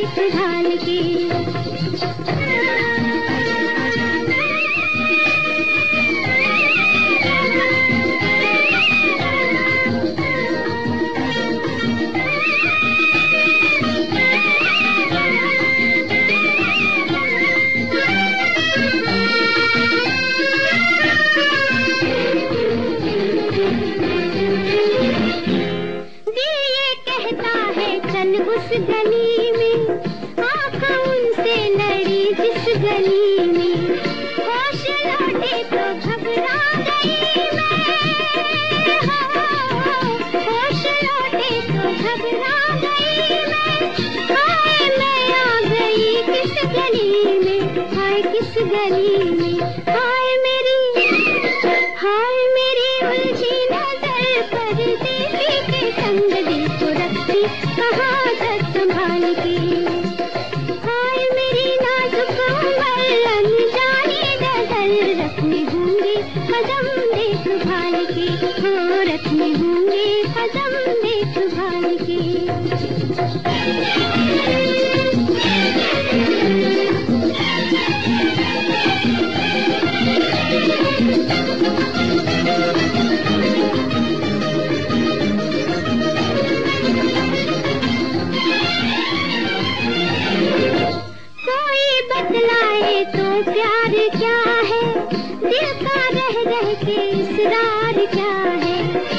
देख ढाल के। चल उस गली में, आँख उनसे लड़ी जिस गली में, होश लौटे तो घबरा गई मैं, होश लौटे तो घबरा गई मैं। हाय मैं आ गई किस गली में, हाय किस गली में, हाय मेरी उलझी नजर परदेसी के संग दिल को रखती कहाँ तक संभाल के। हाय मेरी नाजुक उम्र अनजानी नजर रखने होंगे कदम देखभाल के, हो रखने होंगे कदम देखभाल के। बतलाए तो प्यार क्या है, दिल का रह रह के इसरार क्या है।